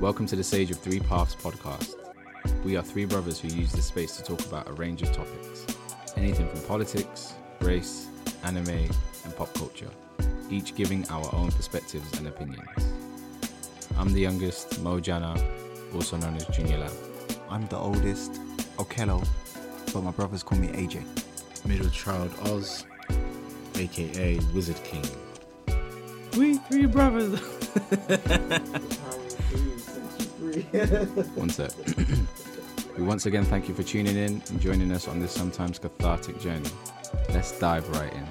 Welcome to the Sage of Three Paths podcast. We are three brothers who use this space to talk about a range of topics. Anything from politics, race, anime, and pop culture. Each giving our own perspectives and opinions. I'm the youngest, Mo Jana, also known as Junior Lab. I'm the oldest, Okello, but my brothers call me AJ. Middle child Oz, aka Wizard King. We three brothers. One sec. We once again thank you for tuning in and joining us on this sometimes cathartic journey. Let's dive right in.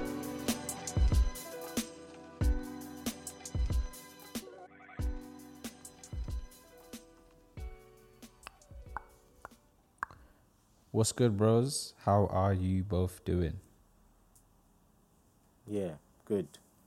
What's good, bros? How are you both doing? Yeah, good.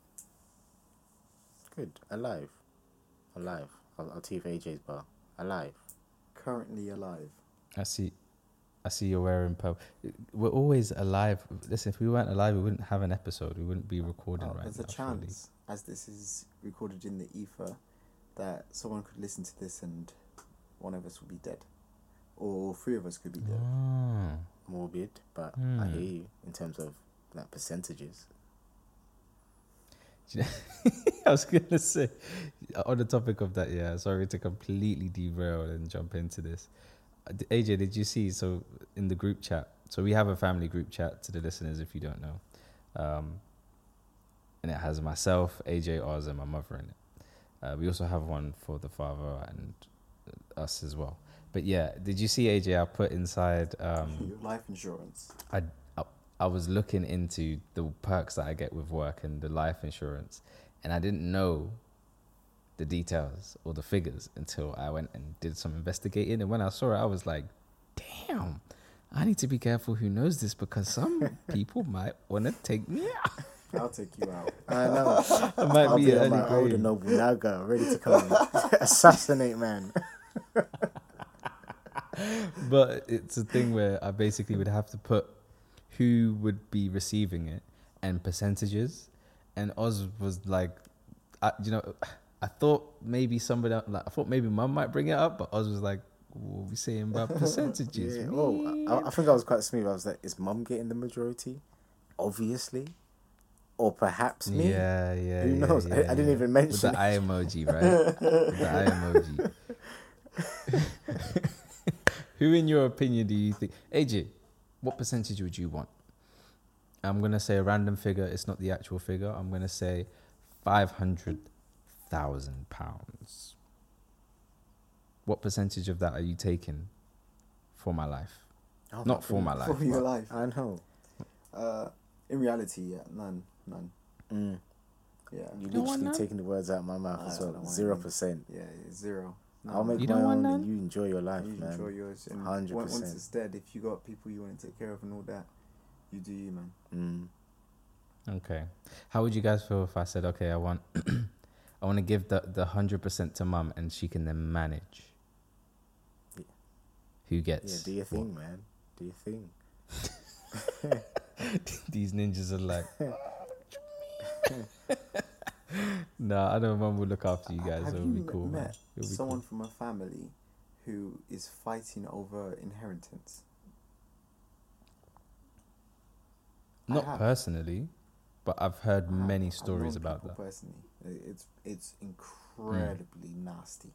Good. Alive. I'll tee for AJ's bar. Alive. Currently alive. I see you're wearing purple. We're always alive. Listen, if we weren't alive, we wouldn't have an episode. We wouldn't be recording right now. There's a chance, as this is recorded in the ether, that someone could listen to this and one of us will be dead. Or three of us could be dead. Oh. Morbid, but I hear you in terms of like percentages. I was going to say, on the topic of that, yeah, sorry to completely derail and jump into this. AJ, did you see, so in the group chat, so we have a family group chat to the listeners if you don't know. And it has myself, AJ, Oz, and my mother in it. We also have one for the father and us as well. But yeah, did you see, AJ, I put inside... Your life insurance. I was looking into the perks that I get with work and the life insurance, and I didn't know the details or the figures until I went and did some investigating. And when I saw it, I was like, damn, I need to be careful who knows this because some people might want to take me out. I'll take you out. I know. I might I'll be be an my early older grave. Nobunaga, ready to come and assassinate man. But it's a thing where I basically would have to put who would be receiving it and percentages. And Oz was like, I thought maybe somebody, I thought maybe Mum might bring it up, but Oz was like, what are we saying about percentages? Yeah. Well, I think I was quite smooth. I was like, is Mum getting the majority? Obviously. Or perhaps me? Yeah. Who knows? Yeah, I didn't even mention with the it. eye emoji, right? With the eye emoji. Who, in your opinion, do you think... AJ, what percentage would you want? I'm going to say a random figure. It's not the actual figure. I'm going to say £500,000. What percentage of that are you taking for my life? Oh, Not for my life. For your but- life. I know. In reality, yeah, none. Mm. Yeah. You don't want literally none? taking the words out of my mouth as I well. don't want 0%. Yeah, zero. No. I'll make You my don't want own none? and you enjoy your life, You man. enjoy yours. And 100%. once it's dead, if you got people you want to take care of and all that, you do you, man. Okay. How would you guys feel if I said, okay, I want to give the 100% to Mum and she can then manage? Yeah. Who gets? Yeah, do your what? thing, man. Do your thing. These ninjas are like, nah, I know Mum will look after you guys. Have It'll you be cool, man. met It'll be someone cool. from a family who is fighting over inheritance? I Not have. personally, but I've heard many I've stories known about people that. Personally, it's incredibly nasty.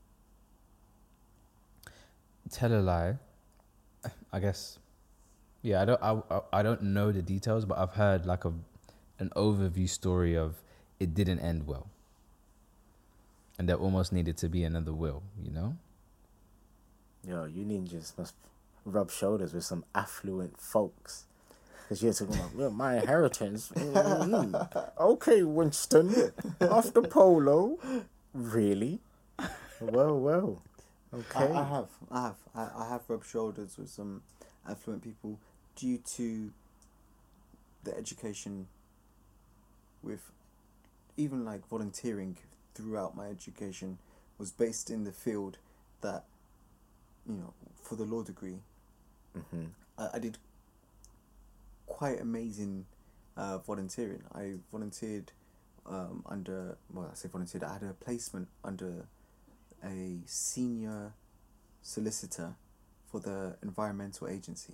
Tell a lie. I guess. Yeah, I don't know the details, but I've heard like an overview story of it didn't end well, and there almost needed to be another will. You know. Yo, you ninjas must rub shoulders with some affluent folks. Because you're talking about, well, my inheritance. Okay, Winston. After Polo. Really? Well. Okay. I have rubbed shoulders with some affluent people due to the education with even like volunteering throughout my education was based in the field that, for the law degree, I did quite amazing volunteering. I volunteered I had a placement under a senior solicitor for the Environmental Agency.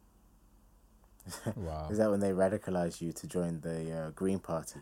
Wow. Is that when they radicalized you to join the Green Party?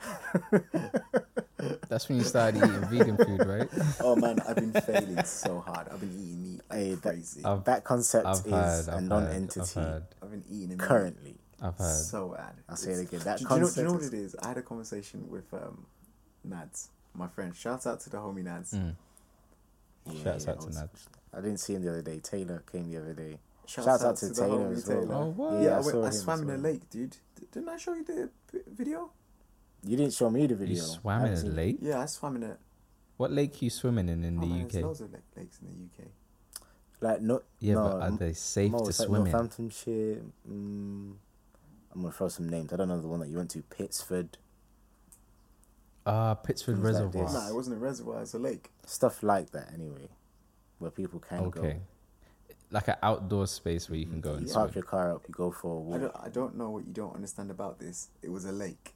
That's when you started eating vegan food, right? Oh man, I've been failing so hard. I've been eating meat like Hey, crazy. that concept is a non-entity I've been eating meat currently. I've heard. so bad. I'll say it again. That Do you know concept what is- it is? I had a conversation with Nads, my friend. Shout out to the homie Nads. Mm. Yeah, Shouts yeah, out to Nads. I didn't see him the other day. Taylor came the other day. Shouts out to the Taylor homie as well. Taylor. Oh, what? Yeah, Yeah, I saw I him swam as in the well. lake, dude. Didn't I show you the video? You didn't show me the video. You swam I in a haven't seen- lake? Yeah, I swam in a. What lake you swimming in Oh, the man, UK? there's loads of lakes in the UK. Like no, Yeah, no, but are they safe Mo, to it's like swim in? Northamptonshire. I'm gonna throw some names. I don't know the one that you went to. Pittsford, Pittsford Things like Reservoir. this. Nah, it wasn't a reservoir. It's a lake. stuff like that. Anyway, where people can Okay. Like an outdoor space where you can go go. and You swim. park your car up. You go for a walk. I don't know what you don't understand about this. It was a lake.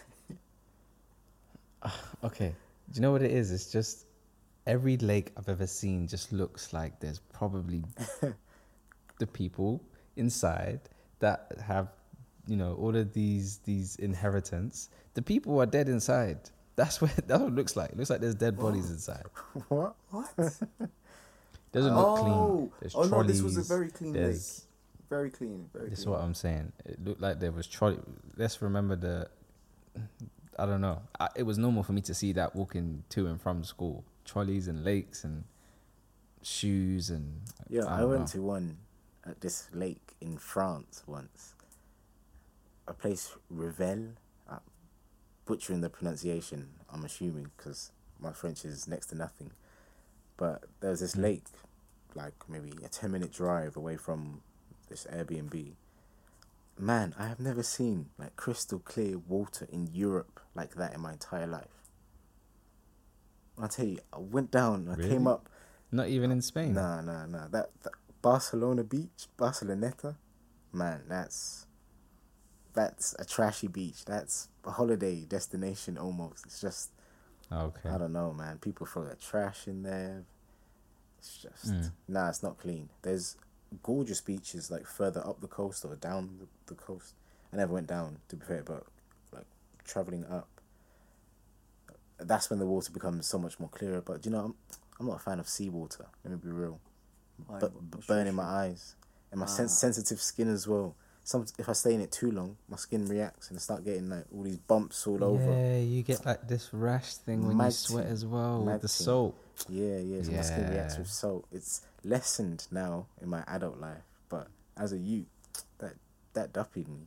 Okay. Do you know what it is? It's just every lake I've ever seen just looks like there's probably the people inside that have, all of these inheritance. The people are dead inside. That's what it looks like. It looks like there's dead bodies inside. What? What? Doesn't look clean. There's no, this was a trolleys, very clean lake. there's- Very clean. Very This is clean. what I'm saying. It looked like there was trolley. Let's remember I don't know. It was normal for me to see that walking to and from school. Trolleys and lakes and shoes and... Yeah, I don't went know. to one at this lake in France once. A place, Revel. Butchering the pronunciation, I'm assuming, because my French is next to nothing. But there was this lake, like maybe a 10-minute drive away from this Airbnb. Man, I have never seen like crystal clear water in Europe like that in my entire life. I'll tell you, I went down, I came Really? up. Not even in Spain. Nah. That Barcelona beach, Barceloneta, man, that's a trashy beach. That's a holiday destination almost. It's just, Okay. I don't know, man. People throw their trash in there. It's just, Mm. nah, it's not clean. There's gorgeous beaches like further up the coast or down the coast. I never went down, to be fair, but like traveling up, that's when the water becomes so much more clearer. But I'm not a fan of seawater. Let me be real. Why? But What's burning your my issue? eyes and my Ah. sensitive skin as well. If I stay in it too long, my skin reacts and I start getting like all these bumps all over. Yeah, you get like this rash thing when you Mad sweat thing. as well Mad with the thing. soap. Yeah. So my skin reacts Yeah. with salt. It's lessened now in my adult life, but as a youth, that duppied me.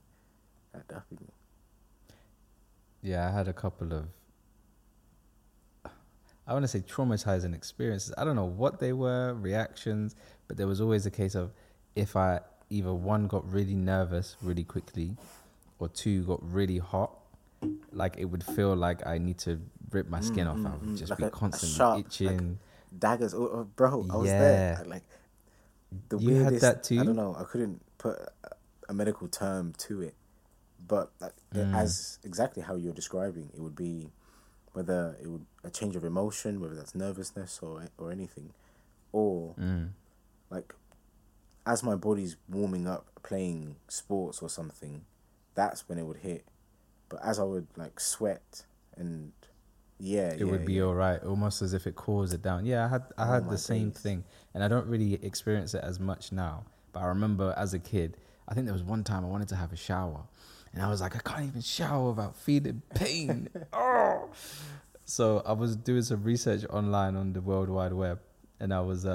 Yeah, I had a couple of, I want to say traumatizing experiences. I don't know what they were, reactions, but there was always a case of if I either one got really nervous really quickly or two got really hot, like it would feel like I need to rip my skin off. I would just Like be a constantly sharp, itching. Daggers, bro. I was there. Yeah. Like the You had weirdest. that too? I don't know. I couldn't put a medical term to it, but as exactly how you're describing, it would be whether it would a change of emotion, whether that's nervousness or anything, or like as my body's warming up playing sports or something, that's when it would hit. But as I would like sweat and It would be all right, almost as if it cools it down. Yeah, I had my the same days. thing, and I don't really experience it as much now. But I remember as a kid, I think there was one time I wanted to have a shower, and I was like, I can't even shower without feeling pain. Oh! So I was doing some research online on the World Wide Web, and I was,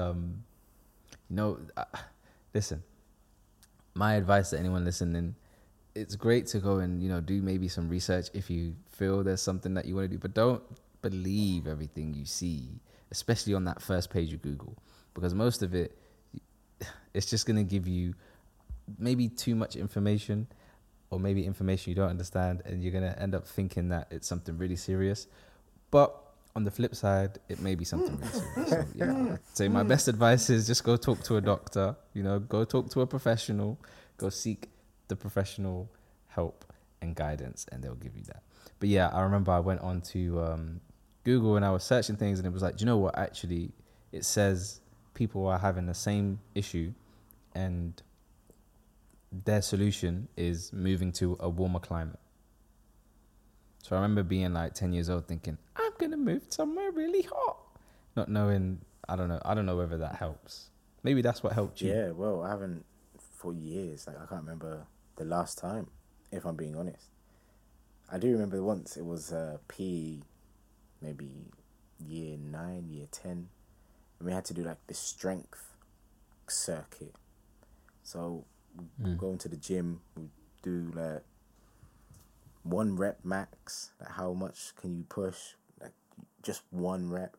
listen, my advice to anyone listening, it's great to go and, do maybe some research if you feel there's something that you want to do, but don't believe everything you see, especially on that first page of Google, because most of it, it's just going to give you maybe too much information or maybe information you don't understand, and you're going to end up thinking that it's something really serious. But on the flip side, it may be something really serious. So, yeah, I'd say my best advice is just go talk to a doctor, go talk to a professional, go seek the professional help and guidance, and they'll give you that. But yeah, I remember I went on to Google and I was searching things, and it was like, do you know what? Actually, it says people are having the same issue, and their solution is moving to a warmer climate. So I remember being like 10 years old thinking, I'm going to move somewhere really hot. Not knowing, I don't know whether that helps. Maybe that's what helped you. Yeah, well, I haven't for years. Like, I can't remember the last time, if I'm being honest. I do remember once it was PE, maybe year 9, year 10, and we had to do like the strength circuit. So we go into the gym, we do like 1 rep max. Like, how much can you push? Like, just 1 rep.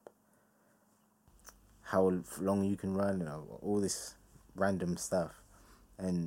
How long you can run, all this random stuff. And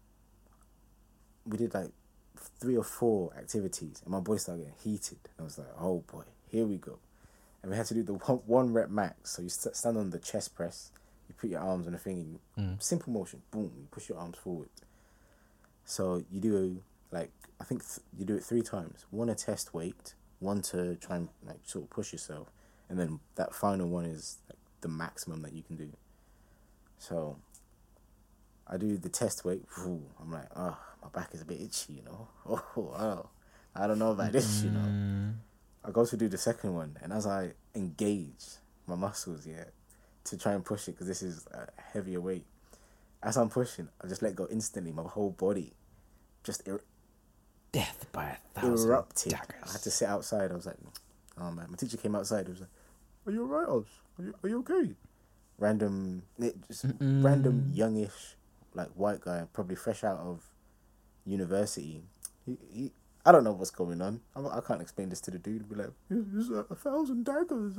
we did like 3 or 4 activities, and my body started getting heated. I was like, oh boy, here we go. And we had to do the 1 rep max. So you stand on the chest press, you put your arms on the thing, and simple motion, boom, you push your arms forward. So you do like, I think you do it 3 times. 1 to test weight, 1 to try and like sort of push yourself, and then that final one is like the maximum that you can do. So I do the test weight. I'm like, oh, my back is a bit itchy, I don't know about this, I go to do the second one, and as I engage my muscles, to try and push it, because this is a heavier weight, as I'm pushing, I just let go instantly. My whole body just Death by 1,000 erupted. daggers. I had to sit outside. I was like, oh man. My teacher came outside. He was like, are you alright, Oz? Are you okay? Random youngish, like white guy, probably fresh out of university. He I don't know what's going on. I can't explain this to the dude. He'd be like, "It's 1,000 daggers."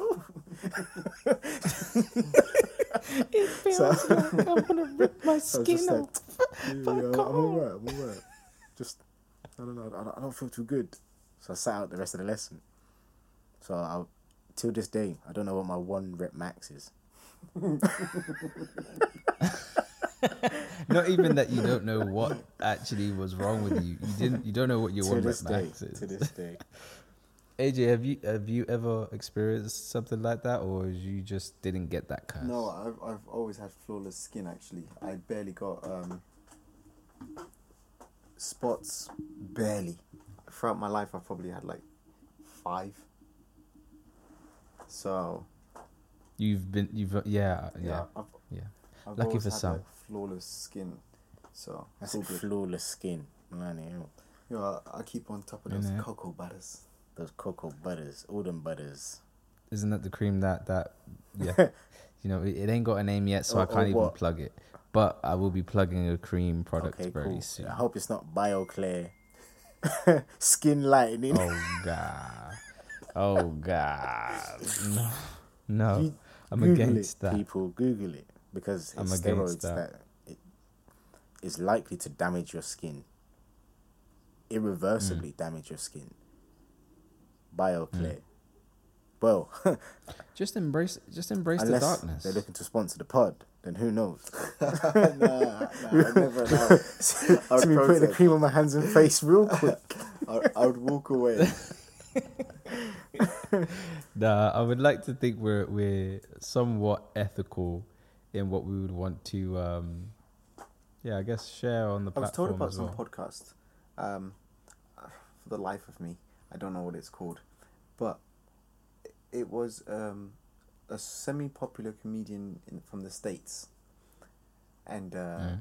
It feels like I'm gonna rip my skin off. I'm alright. Just, I don't know. I don't feel too good. So I sat out the rest of the lesson. So till this day, I don't know what my 1 rep max is. Not even that you don't know what actually was wrong with you. You don't know what your 1 rep max is. To this day. AJ, have you ever experienced something like that, or you just didn't get that curse? No, I've always had flawless skin. Actually, I barely got spots. Barely. Throughout my life, I've probably had like 5. So. Yeah. I've Lucky always for had, some. like, flawless skin. So That's it's all good. flawless skin. Man, I keep on top of those Innit? cocoa butters. those cocoa butters, all them butters. Isn't that the cream that yeah? It ain't got a name yet, so I can't even what? plug it. But I will be plugging a cream product Okay, very cool. soon. I hope it's not BioClear skin lightening. Oh god. No. I'm Google against it, that. People, Google it, because I'm it's against steroids that. it is likely to damage your skin, irreversibly damage your skin. BioClear. Well, Just embrace the unless darkness. they're looking to sponsor the pod, then who knows? I'd never allow. To me putting the cream on my hands and face real quick. I would walk away. Nah, I would like to think we're somewhat ethical in what we would want to, I guess share on the I was platform told about as some well. podcast. For the life of me, I don't know what it's called, but it was a semi-popular comedian from the States, and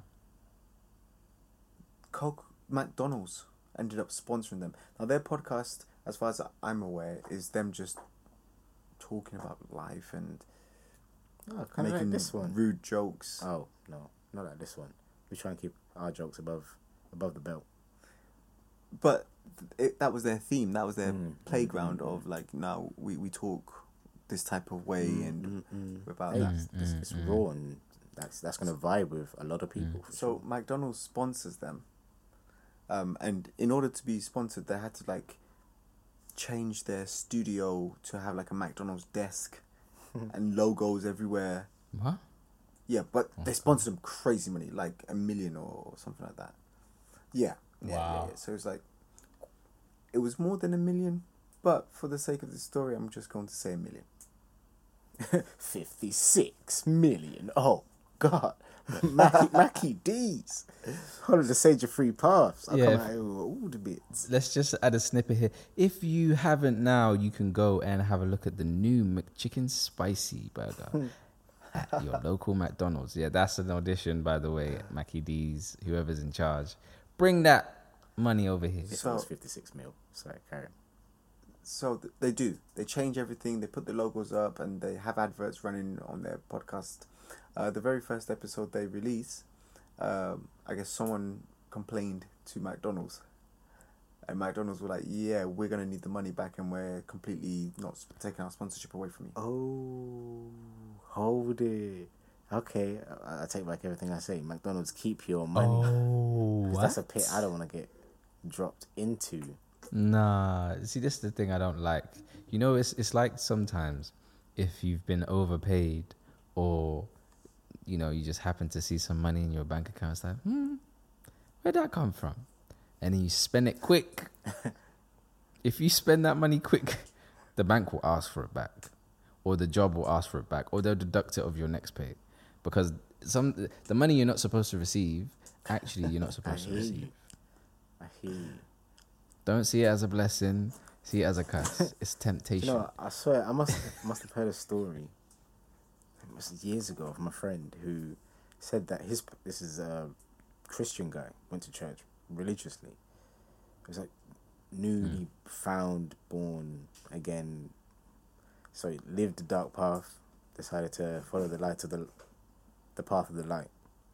McDonald's ended up sponsoring them. Now their podcast, as far as I'm aware, is them just talking about life and Oh, kind of making like this one. rude jokes. Oh no, not like this one. We try and keep our jokes above the belt. But that was their theme. That was their playground of like, now we talk this type of way and about Hey, that. it's raw, and that's gonna vibe with a lot of people. For So sure. McDonald's sponsors them, and in order to be sponsored, they had to like change their studio to have like a McDonald's desk and logos everywhere. What? Yeah, but they sponsored them crazy money, like $1 million or something like that. Yeah. Wow. So it's like, it was more than $1 million, But for the sake of the story, I'm just going to say 1 million. 56 million. Oh, God. Mackie D's. Hold the Sage of Free Paths. I'll Yeah, come out with all the bits. Let's just add a snippet here. If you haven't now, you can go and have a look at the new McChicken Spicy Burger at your local McDonald's. Yeah, that's an audition, by the way, Mackie D's, whoever's in charge. Bring that money over here. This So- was 56 mil. Sorry, Karen. So they do. They change everything. They put the logos up and they have adverts running on their podcast. The very first episode they release, I guess someone complained to McDonald's. And McDonald's were like, yeah, we're going to need the money back and we're completely not taking our sponsorship away from you. Oh, hold it. Okay, I take back everything I say. McDonald's, keep your money. Oh, 'Cause that's a pit I don't want to get dropped into. Nah, see, this is the thing I don't like. You know, it's like sometimes if you've been overpaid or, you know, you just happen to see some money in your bank account, it's like, where'd that come from? And then you spend it quick. If you spend that money quick, the bank will ask for it back, or the job will ask for it back, or they'll deduct it of your next pay, because the money you're not supposed to receive, actually you're not supposed to hear receive. you. I hear you. Don't see it as a blessing. See it as a curse. It's temptation. You know, I swear, I must have heard a story. It was years ago from a friend who said that this is a Christian guy, went to church religiously. It was like newly found, born again. So he lived the dark path, decided to follow the light of the path of the light.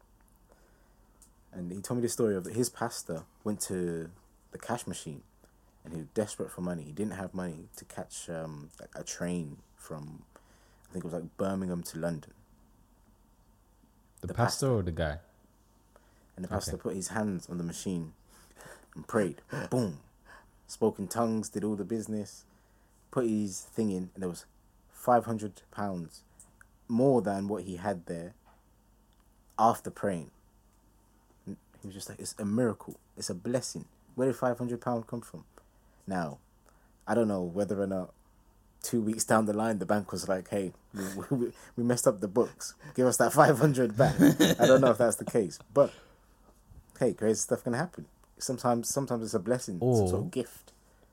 And he told me the story of his pastor went to the cash machine and he was desperate for money. He didn't have money to catch a train from, I think it was like Birmingham to London. the the pastor or the guy? And the pastor Okay. put his hands on the machine and prayed. Boom. Spoke in tongues, did all the business, put his thing in, and there was £500 more than what he had there after praying. And he was just like, it's a miracle. It's a blessing. Where did £500 come from? Now, I don't know whether or not 2 weeks down the line, the bank was like, hey, we messed up the books. Give us that 500 back. I don't know if that's the case. But, hey, crazy stuff can happen. Sometimes it's a blessing. It's some sort of gift.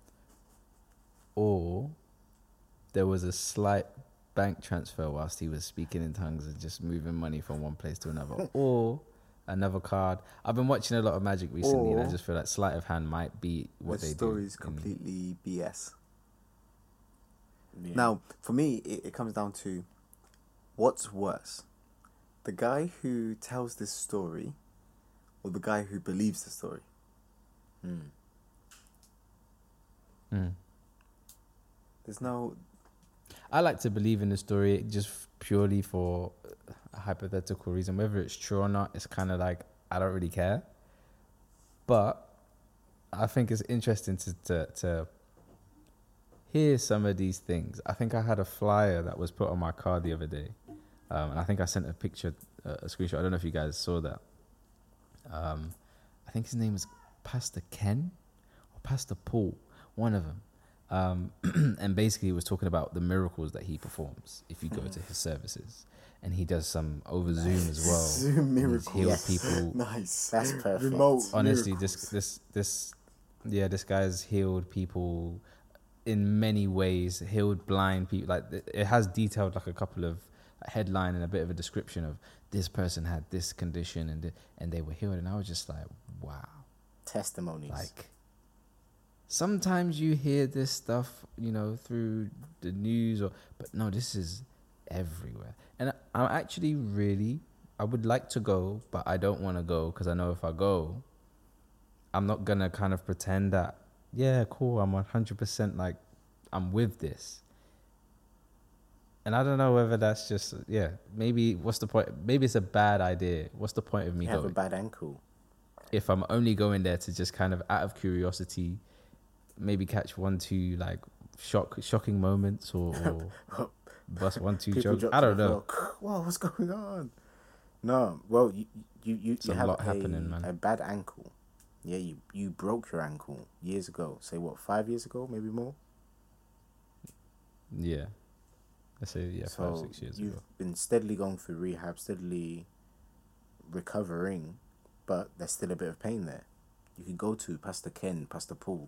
Or there was a slight bank transfer whilst he was speaking in tongues and just moving money from one place to another. Or another card. I've been watching a lot of Magic recently and I Or- just feel like sleight of hand might be what The they story do. is completely BS. Yeah. Now, for me, it comes down to what's worse, the guy who tells this story or the guy who believes the story. There's no... I like to believe in the story just purely for a hypothetical reason. Whether it's true or not, it's kind of like, I don't really care. But I think it's interesting to hear some of these things. I think I had a flyer that was put on my car the other day. And I think I sent a picture, a screenshot. I don't know if you guys saw that. I think his name is Pastor Ken or Pastor Paul, one of them. And basically he was talking about the miracles that he performs if you go to his services. And he does some over Zoom as well. Zoom And he's miracles. healed Yes. people. Nice. That's perfect. Remote. Honestly, miracles. this guy's healed people in many ways, healed blind people. Like, it has detailed like a couple of headline and a bit of a description of this person had this condition and they were healed. And I was just like, wow. Testimonies. Like, sometimes you hear this stuff, you know, through the news, but no, this is everywhere. And I'm actually I would like to go, but I don't want to go because I know if I go, I'm not going to kind of pretend that, yeah, cool, I'm 100% like, I'm with this. And I don't know whether that's just, maybe what's the point? Maybe it's a bad idea. What's the point of me you have a going? bad ankle. If I'm only going there to just kind of out of curiosity, maybe catch 1-2 like shocking moments or bust 1-2 People jokes. drop I to don't the know. floor. Whoa, what's going on? No, well, you a have lot happening, man. a bad ankle. Yeah, you broke your ankle years ago. Say what, 5 years ago, maybe more? Yeah. Let's say, yeah, So 5-6 years you've ago. been steadily going through rehab, steadily recovering, but there's still a bit of pain there. You could go to Pastor Ken, Pastor Paul,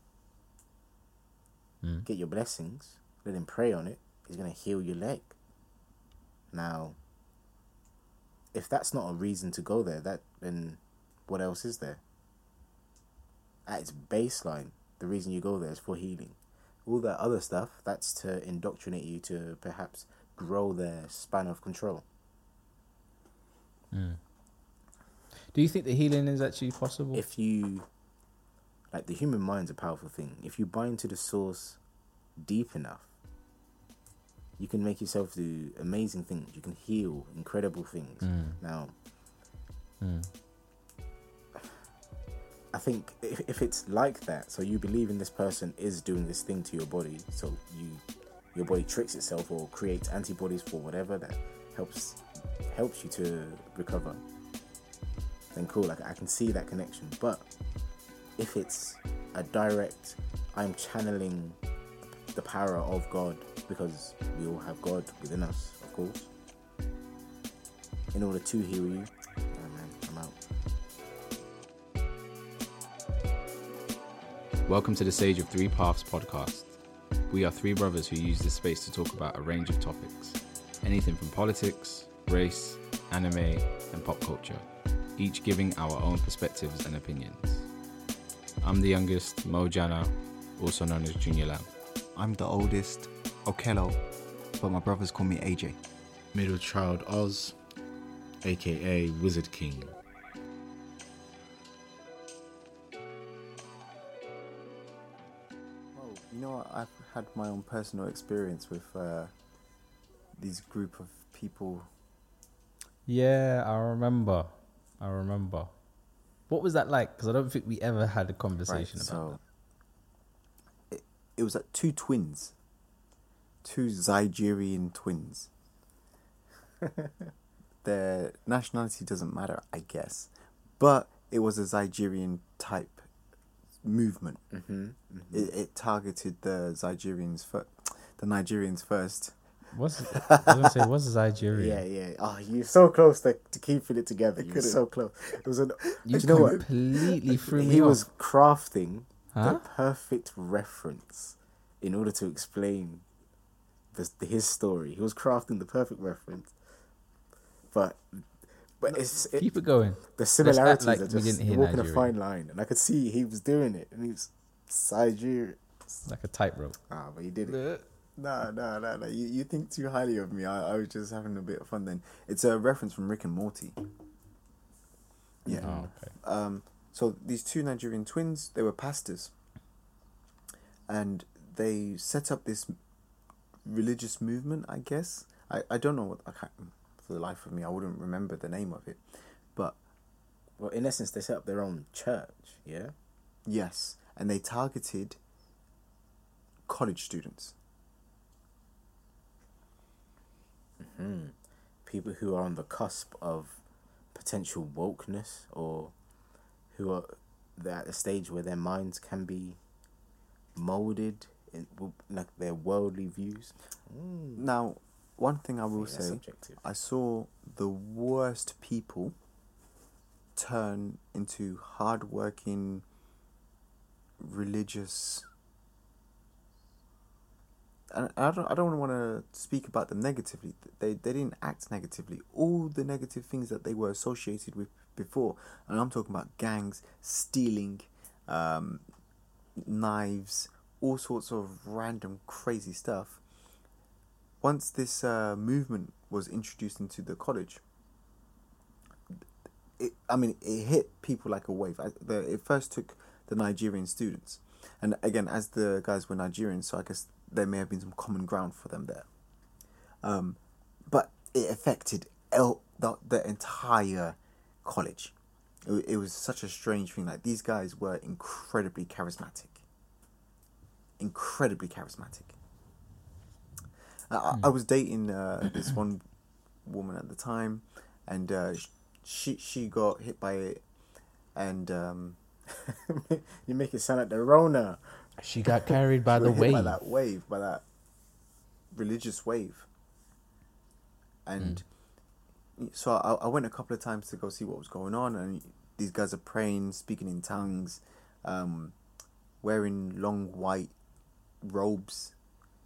get your blessings, let him pray on it. He's going to heal your leg. Now, if that's not a reason to go there, then what else is there? At its baseline, the reason you go there is for healing. All that other stuff, that's to indoctrinate you to perhaps grow their span of control. Do you think the healing is actually possible? If you, like, the human mind's a powerful thing. If you bind to the source deep enough, you can make yourself do amazing things. You can heal incredible things. Now, I think if it's like that, so you believe in this person is doing this thing to your body, so your body tricks itself or creates antibodies for whatever that helps you to recover, then cool, like I can see that connection. But if it's a direct, I'm channeling the power of God, because we all have God within us, of course, in order to heal you, man, I'm out. Welcome to the Sage of Three Paths podcast. We are three brothers who use this space to talk about a range of topics. Anything from politics, race, anime, and pop culture, each giving our own perspectives and opinions. I'm the youngest, Mo Jana, also known as Junior Lamb. I'm the oldest, Okello, but my brothers call me AJ. Middle child Oz, aka Wizard King. Oh, you know what? I've had my own personal experience with these group of people. Yeah, I remember. What was that like? Because I don't think we ever had a conversation about that. It was like two Zygerian twins. Their nationality doesn't matter, I guess, but it was a Zygerian type movement. It targeted the Nigerians first. I was gonna say, what's Nigeria? Yeah. Oh, you're so close to keeping it together. You're so close. It was You know what? completely threw me He off. was crafting Huh? the perfect reference in order to explain his story. He was crafting the perfect reference, but Keep it going. the similarities like are we just didn't hear you're walking a Nigeria. fine line, and I could see he was doing it, and he was Nigeria. Like a tightrope. But he did it. No. You think too highly of me. I was just having a bit of fun then. It's a reference from Rick and Morty. Yeah. Oh, okay. So these two Nigerian twins, they were pastors. And they set up this religious movement, I guess. I don't know for the life of me, I wouldn't remember the name of it. But Well, in essence, they set up their own church. Yeah. yes, and they targeted college students. People who are on the cusp of potential wokeness, or who are at a stage where their minds can be molded in like their worldly views. Now, one thing I will Yeah, that's say, subjective. I saw the worst people turn into hard-working, religious. And I don't want to speak about them negatively. They didn't act negatively. All the negative things that they were associated with before, and I'm talking about gangs, stealing, knives, all sorts of random crazy stuff. Once this movement was introduced into the college, it hit people like a wave. It first took the Nigerian students, and again, as the guys were Nigerians, so I guess there may have been some common ground for them there. But it affected the entire college. It was such a strange thing. Like, these guys were incredibly charismatic. I was dating this one woman at the time, and she got hit by it, and You make it sound like the Rona. She got carried by the got hit wave. by that wave, by that religious wave. And so I went a couple of times to go see what was going on, and these guys are praying, speaking in tongues, wearing long white robes,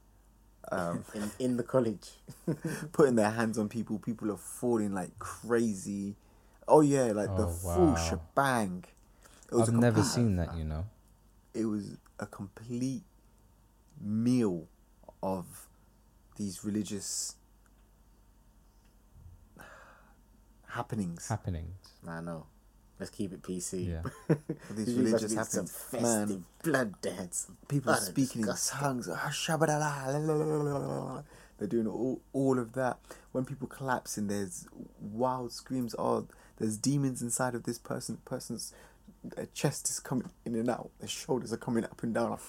in the college. putting their hands on people. People are falling like crazy. Oh yeah, like the full wow. shebang. It was I've a never complete- seen that, you know. It was a complete meal of these religious happenings. I know. Let's keep it PC. Yeah. These These religious must be some happenings. festive Man, blood dance. people Utter speaking disgusting. in tongues. They're doing all of that. When people collapsing, there's wild screams. Oh, there's demons inside of this person. Person's chest is coming in and out. Their shoulders are coming up and down.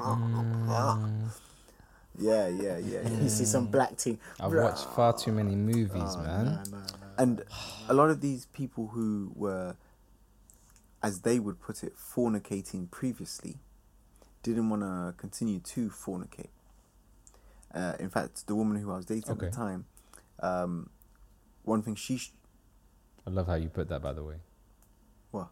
Yeah. You see some black thing. I've watched far too many movies, man. And a lot of these people who were, as they would put it, fornicating previously, didn't want to continue to fornicate. In fact, the woman who I was dating at the Okay. time, one thing I love how you put that, by the way. What?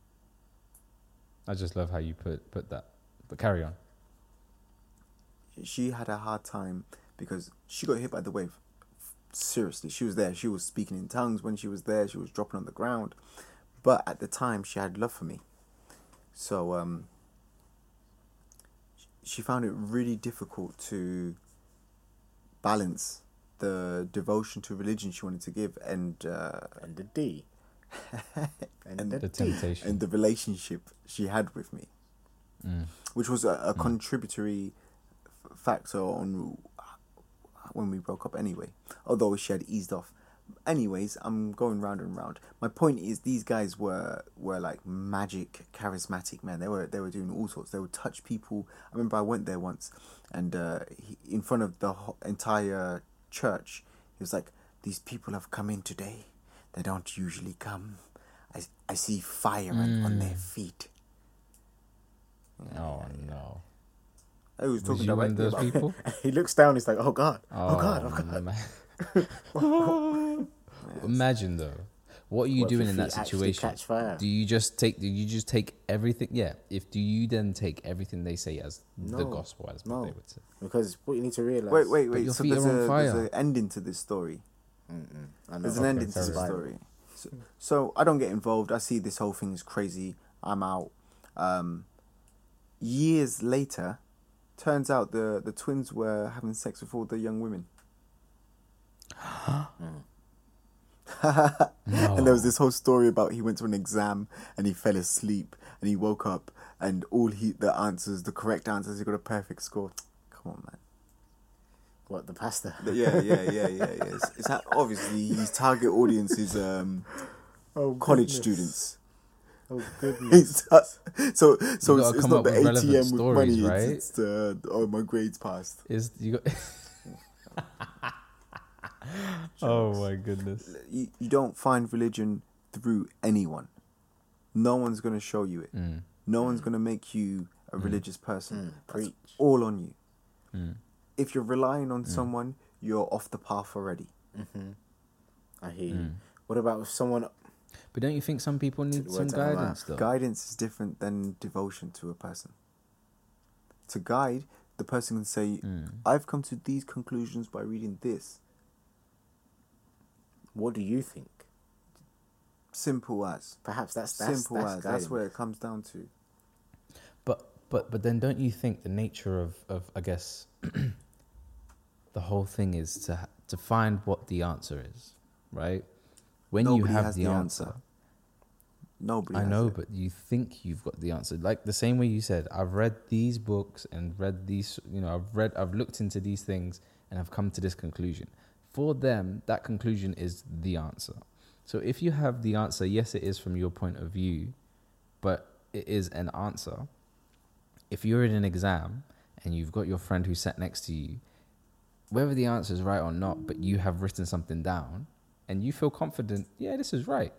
I just love how you put that. But carry on. she had a hard time because she got hit by the wave. Seriously, she was there. She was speaking in tongues when she was there. She was dropping on the ground. But at the time, she had love for me. So she found it really difficult to balance the devotion to religion she wanted to give and the D. and The temptation. and the relationship she had with me, which was a contributory factor on when we broke up anyway, although she had eased off. Anyways, I'm going round and round. My point is, these guys were like magic, charismatic, man. They were doing all sorts. They would touch people. I remember I went there once, and in front of the entire church, he was like, "These people have come in today. They don't usually come. I see fire on their feet." Oh no. I was Was talking you one directly of those about people? He looks down. He's like, "Oh God! Oh, God! Oh God!" man. Imagine though, what are you What if doing your in that feet actually situation? catch fire? Do you just take everything? Yeah. Do you then take everything they say as the No. gospel, as No. what they would say? Because what you need to realize. Wait. your So feet there's are on there's fire. an ending to this story. I know. There's an ending to fair this enough. story. So I don't get involved. I see this whole thing is crazy. I'm out. Years later, turns out the twins were having sex with all the young women. And there was this whole story about he went to an exam and he fell asleep and he woke up and the correct answers, he got a perfect score. Come on, man. What, the pastor? Yeah. It's obviously his target audience is college students. Oh goodness. So You it's gotta come not up the with relevant ATM with stories, money. right? It's the my grades passed. Is you got? Oh my goodness. You don't find religion through anyone. No one's gonna show you it. No one's gonna make you a religious person. That's Preach. all on you. If you're relying on someone, you're off the path already. I hear you. What about if someone? But don't you think some people need the some words out of my guidance though? Guidance is different than devotion to a person. To guide, the person can say, I've come to these conclusions by reading this. What do you think? Simple as. Perhaps that's Simple as. That's guiding. where it comes down to. But then don't you think the nature of I guess the whole thing is to find what the answer is, right? When Nobody you have has the the answer. answer. Nobody I has know, it. but you think you've got the answer. Like the same way you said, I've read these books and read these, I've looked into these things and I've come to this conclusion. For them, that conclusion is the answer. So if you have the answer, yes, it is from your point of view, but it is an answer. If you're in an exam and you've got your friend who sat next to you, whether the answer is right or not, but you have written something down and you feel confident, yeah, this is right,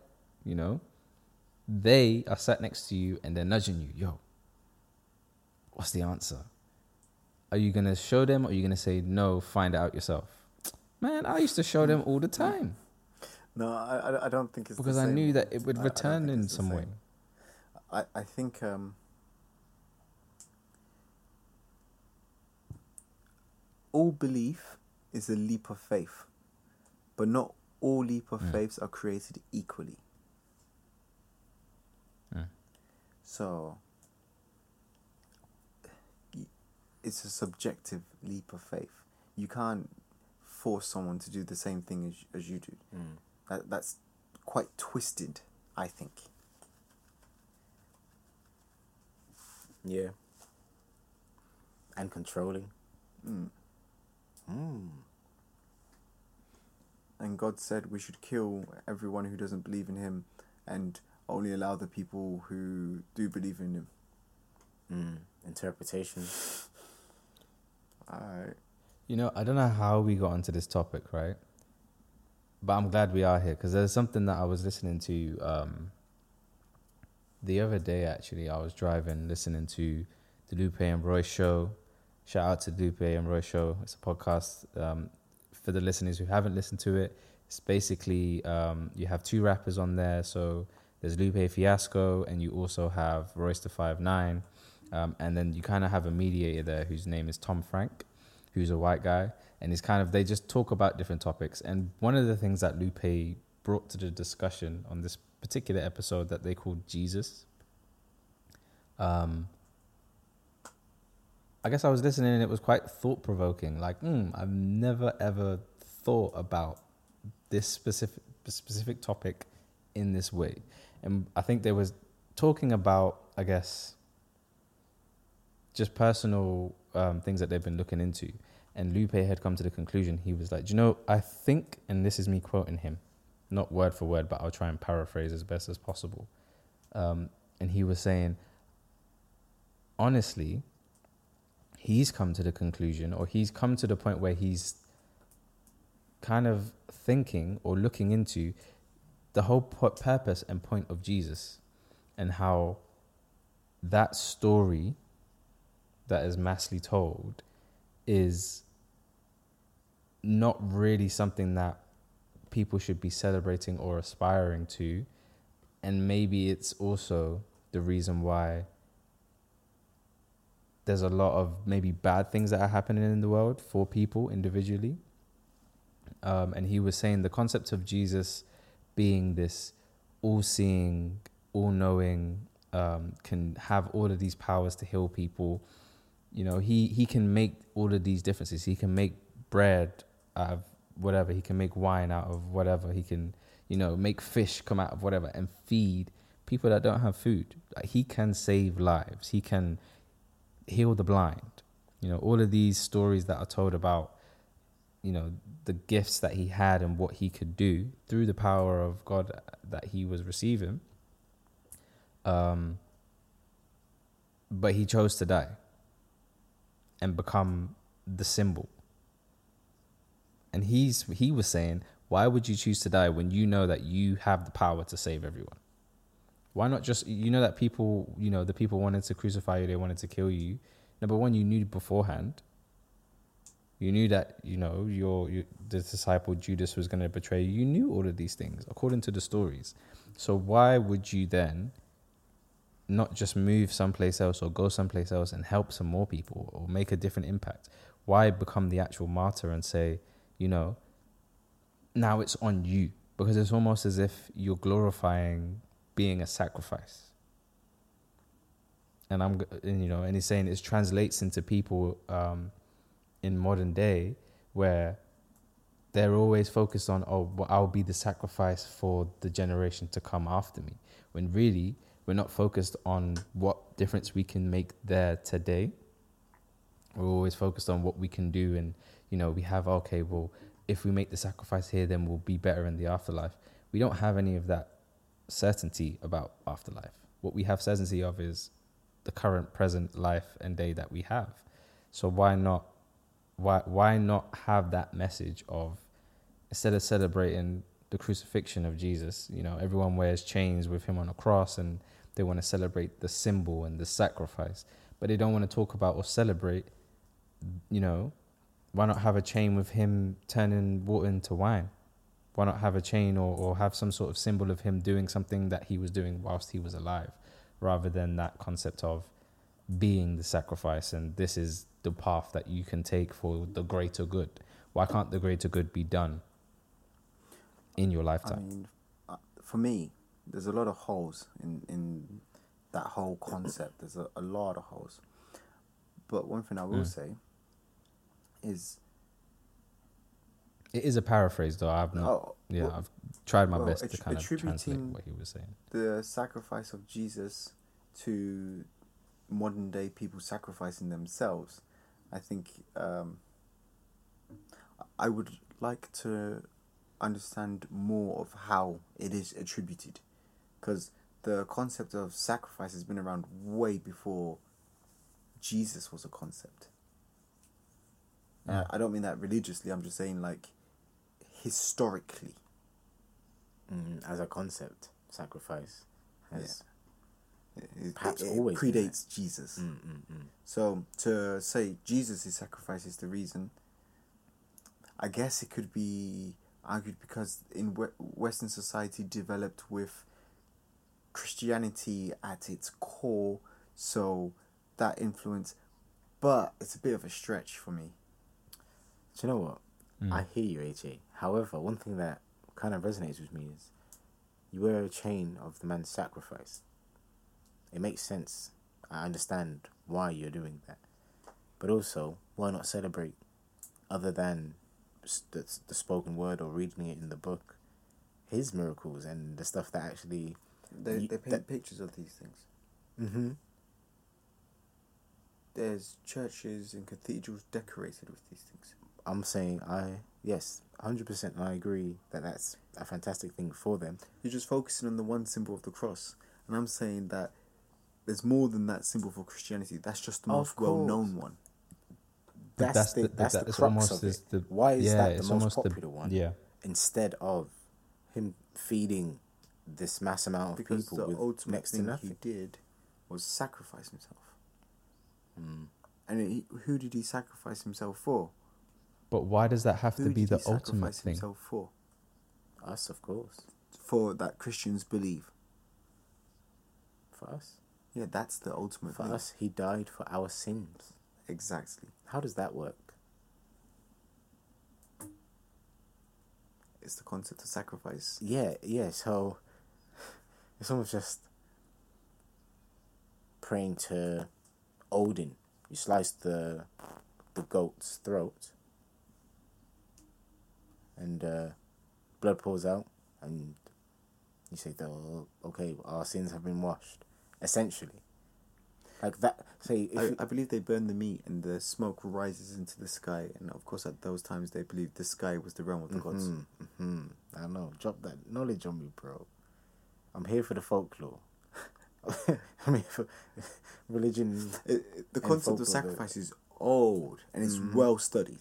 they are sat next to you and they're nudging you, yo, what's the answer? Are you going to show them, or are you going to say, no, find it out yourself? Man, I used to show them all the time No, I don't think it's because the I same. knew that it would I don't return think in it's the some way. same. I think all belief is a leap of faith, but not all leap of faiths are created equally. So it's a subjective leap of faith. You can't force someone to do the same thing as you do. That's quite twisted, I think. Yeah. And controlling. And God said we should kill everyone who doesn't believe in him and only allow the people who do believe in him. Interpretation. You know, I don't know how we got onto this topic, right? But I'm glad we are here because there's something that I was listening to the other day, actually. I was driving, listening to the Lupe and Roy show. Shout out to Lupe and Roy show. It's a podcast. For the listeners who haven't listened to it, it's basically you have two rappers on there. So there's Lupe Fiasco and you also have Royce the 5'9". And then you kind of have a mediator there whose name is Tom Frank, who's a white guy. And it's kind of, they just talk about different topics. And one of the things that Lupe brought to the discussion on this particular episode that they called Jesus, I guess I was listening and it was quite thought-provoking. Like, I've never, ever thought about this specific topic in this way. And I think they was talking about, I guess, just personal things that they've been looking into. And Lupe had come to the conclusion, he was like, I think, and this is me quoting him, not word for word, but I'll try and paraphrase as best as possible. And he was saying, honestly, he's come to the conclusion, or he's come to the point where he's kind of thinking or looking into the whole purpose and point of Jesus and how that story that is massively told is not really something that people should be celebrating or aspiring to. And maybe it's also the reason why there's a lot of maybe bad things that are happening in the world for people individually. And he was saying the concept of Jesus being this all-seeing, all-knowing, can have all of these powers to heal people. You know, he can make all of these differences. He can make bread out of whatever. He can make wine out of whatever. He can, make fish come out of whatever and feed people that don't have food. Like, he can save lives. He can heal the blind. All of these stories that are told about, the gifts that he had and what he could do through the power of God that he was receiving. But he chose to die and become the symbol. And he was saying, why would you choose to die when you know that you have the power to save everyone? Why not just, that people, the people wanted to crucify you, they wanted to kill you. Number one, you knew beforehand. You knew that, the disciple Judas was going to betray you. You knew all of these things, according to the stories. So why would you then not just move someplace else or go someplace else and help some more people or make a different impact? Why become the actual martyr and say, now it's on you? Because it's almost as if you're glorifying being a sacrifice. And and he's saying it translates into people in modern day where they're always focused on, I'll be the sacrifice for the generation to come after me. When really, we're not focused on what difference we can make there today. We're always focused on what we can do. And, we have, if we make the sacrifice here, then we'll be better in the afterlife. We don't have any of that certainty about afterlife. What we have certainty of is the current present life and day that we have. So why not have that message of, instead of celebrating the crucifixion of Jesus, everyone wears chains with him on a cross and they want to celebrate the symbol and the sacrifice, but they don't want to talk about or celebrate why not have a chain with him turning water into wine? Why not have a chain or have some sort of symbol of him doing something that he was doing whilst he was alive, rather than that concept of being the sacrifice and this is the path that you can take for the greater good? Why can't the greater good be done in your I lifetime? mean, for me, there's a lot of holes in that whole concept. There's a lot of holes. But one thing I will say is... It is a paraphrase, though. I've tried my best to kind of translate attributing what he was saying. the sacrifice of Jesus to modern day people sacrificing themselves, I think I would like to understand more of how it is attributed, because the concept of sacrifice has been around way before Jesus was a concept. I don't mean that religiously, I'm just saying like historically. As a concept, sacrifice has It perhaps always been predates Jesus. So to say Jesus' sacrifice is the reason, I guess it could be argued because in Western society developed with Christianity at its core, so that influence, but it's a bit of a stretch for me. Do you know what? I hear you, AJ. However, one thing that kind of resonates with me is you wear a chain of the man's sacrifice. It makes sense. I understand why you're doing that. But also, why not celebrate other than the spoken word or reading it in the book, his miracles and the stuff that actually... They paint pictures of these things. Mm-hmm. There's churches and cathedrals decorated with these things. I'm saying yes, 100% I agree that that's a fantastic thing for them. You're just focusing on the one symbol of the cross. And I'm saying that there's more than that symbol for Christianity. That's just the most well-known one. That's the crux of it. Why is that the most popular one? Yeah. Instead of him feeding this mass amount of Because people the with ultimate next to thing nothing. he did was sacrifice himself. And who did he sacrifice himself for? But why does that have to Who be did the he ultimate sacrifice thing? himself for? Us, of course. For that Christians believe. For us. Yeah, that's the ultimate For thing. us, he died for our sins. Exactly. How does that work? It's the concept of sacrifice. Yeah, so it's almost just praying to Odin. You slice the goat's throat and blood pours out and you say, oh, okay, our sins have been washed. Essentially. Like that. Say, I believe they burn the meat and the smoke rises into the sky, and of course at those times they believed the sky was the realm of the gods. I know. Drop that knowledge on me, bro. I'm here for the folklore. I mean, for religion. The concept of sacrifice is old and it's well studied.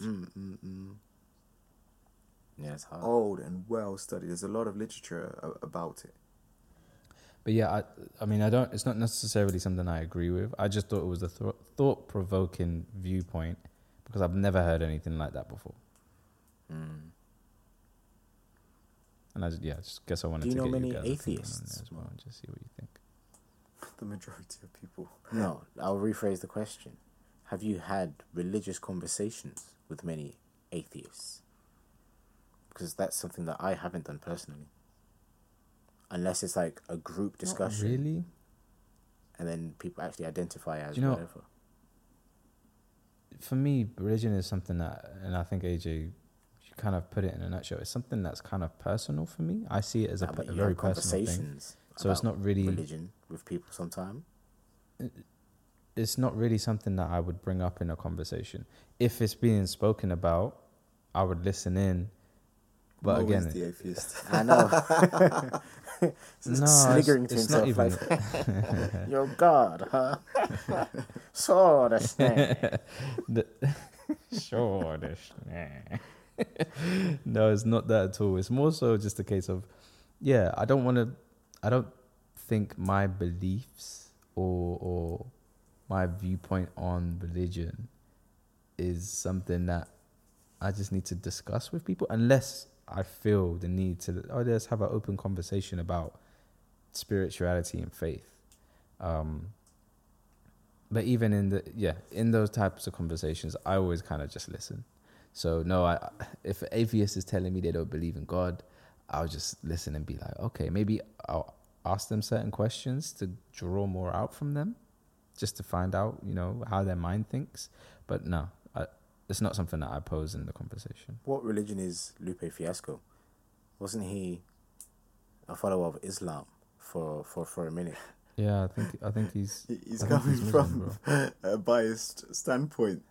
Yeah, it's hard. Old and well studied. There's a lot of literature about it. But yeah, I mean, it's not necessarily something I agree with. I just thought it was a thought-provoking viewpoint because I've never heard anything like that before. And I just guess I wanted Do you to know get many your guys' opinion on atheists? there as well and just see what you think. The majority of people. No, I'll rephrase the question. Have you had religious conversations with many atheists? Because that's something that I haven't done personally. Unless it's like a group discussion. Not really? And then people actually identify as You know, whatever. For me, religion is something that, and I think AJ, you kind of put it in a nutshell, it's something that's kind of personal for me. I see it as a But you very have personal thing. conversations So it's about not really... religion with people sometime. It's not really something that I would bring up in a conversation. If it's being spoken about, I would listen in. But I'm again, always the atheist. I know. no, Sniggering to it's not himself even. like, you're God, huh? So that's Sure, no, it's not that at all. It's more so just a case of, I don't think my beliefs or my viewpoint on religion is something that I just need to discuss with people, unless I feel the need to, let's have an open conversation about spirituality and faith. But even in those types of conversations, I always kind of just listen. So no, if an atheist is telling me they don't believe in God, I'll just listen and be like, okay, maybe I'll ask them certain questions to draw more out from them, just to find out, how their mind thinks. But no, it's not something that I pose in the conversation. What religion is Lupe Fiasco? Wasn't he a follower of Islam for a minute? Yeah, I think he's coming Muslim, from a biased standpoint.